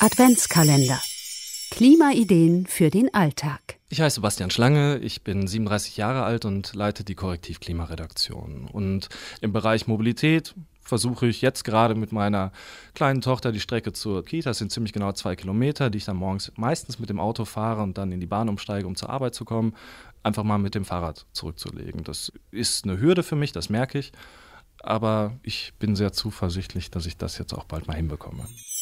Adventskalender. Klimaideen für den Alltag. Ich heiße Sebastian Schlange, ich bin 37 Jahre alt und leite die Korrektiv-Klima-Redaktion. Und im Bereich Mobilität versuche ich jetzt gerade mit meiner kleinen Tochter die Strecke zur Kita, das sind ziemlich genau 2 Kilometer, die ich dann morgens meistens mit dem Auto fahre und dann in die Bahn umsteige, um zur Arbeit zu kommen, einfach mal mit dem Fahrrad zurückzulegen. Das ist eine Hürde für mich, das merke ich, aber ich bin sehr zuversichtlich, dass ich das jetzt auch bald mal hinbekomme.